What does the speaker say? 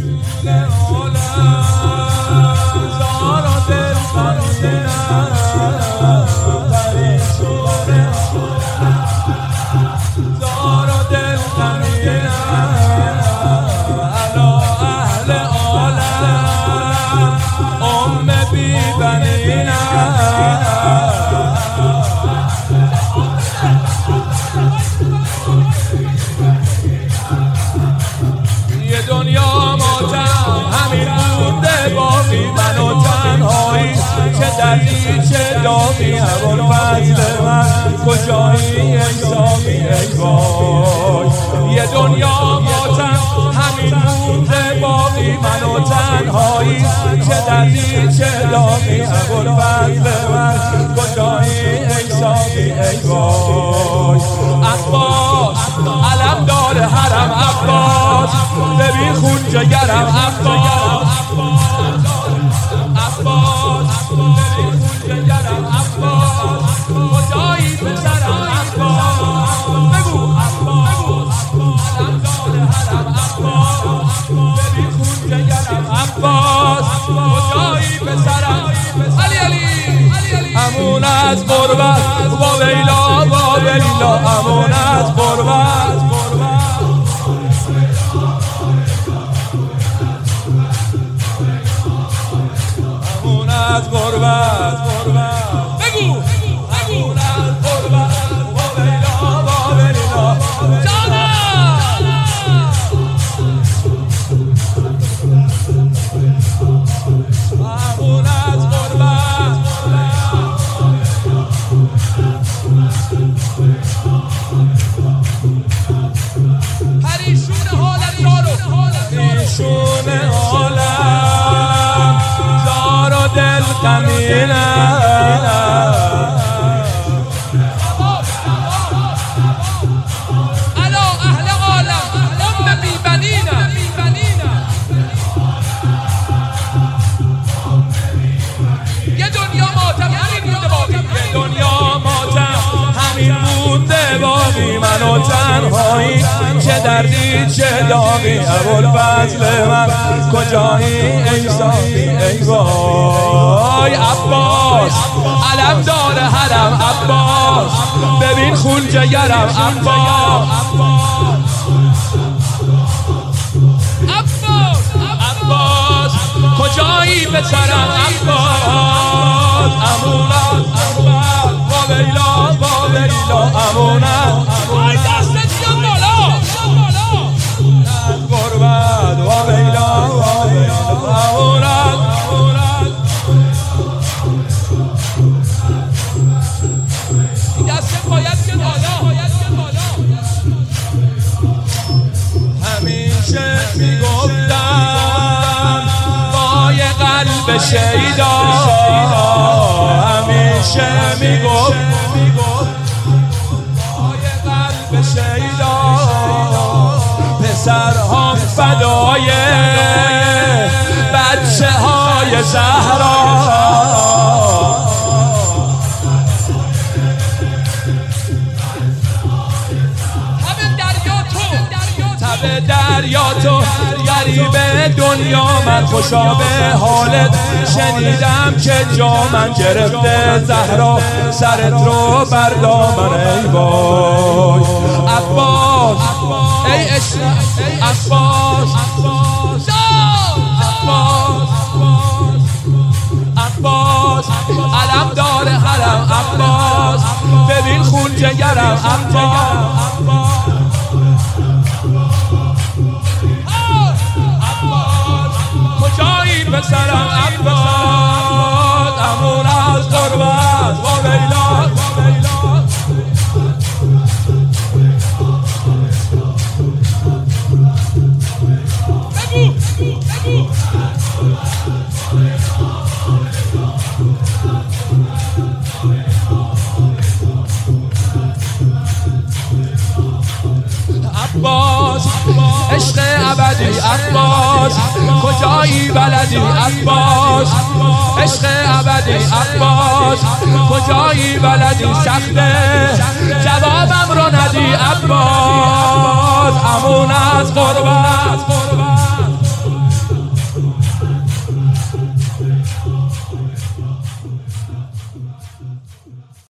یه دنیا ماتم همین مونده باقی من و تنهایی، چه دردی چه داغی ابوالفضل من کجایی ای ساقی ای وای. یه دنیا ماتم همین مونده باقی من و تنهایی، چه دردی چه داغی ابوالفضل من کجایی ای ساقی ای وای. عباس علم داره حرم عباس، ببین خون جگرم عباس. عباس ببین خون جگرم عباس، کجایی پسرم عباس. بگو عباس علم داره حرم عباس، ببین خون جگرم عباس، کجایی پسرم. علی علی امون از غربت با ویلا با ویلا، امون از غربت. امون از غربت بگو امون از غربت با ویلا با ویلا. امون از غربت پریشون حالت دارو، پریشون حالت زار و دل غمینم. الا اهل عالم ام بی بنینم. یه دنیا ماتم همین مونده باقی، یه دنیا ماتم همین مونده باقی من و تنهایی، چه دردی چه داغی ابوالفضل من کجایی ای ساقی ای وای. عباس علم داره حرم عباس، ببین خون جگرم عباس. عباس کجایی پسرم عباس. امونت با ویلا با ویلا، امونت دستت بیاد بالا. غربت با ویلا با ویلا، امونت این دستت باید بیاد بالا. همیشه میگفتم با یه قلب شیدا، همیشه میگفت با یه قلب شیدا، پسرهام فدای بچه های زهرا. به دریا تو غریب دنیا، من خوشا به حالت شنیدم که جا من گرفته زهرا، سرت رو بر دامن ای وای. عباس ای عشق عباس، عباس علم داره حرم عباس، ببین خون جگرم عباس. کجایی پسرم عباس. امون از غربت با ویلا. عباس عشق ابدی عباس، کجایی بلدی عباس. عشق ابدی عباس، کجایی بلدی. سخته جوابم رو ندی عباس. امون از غربت